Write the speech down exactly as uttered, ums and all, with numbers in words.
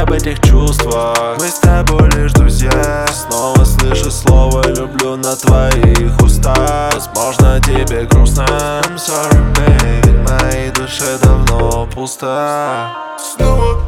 об этих чувствах. Мы с тобой лишь друзья. Снова слышу слово «люблю» на твоих устах. Возможно, тебе грустно. I'm sorry, baby, в моей душе давно пусто. Снова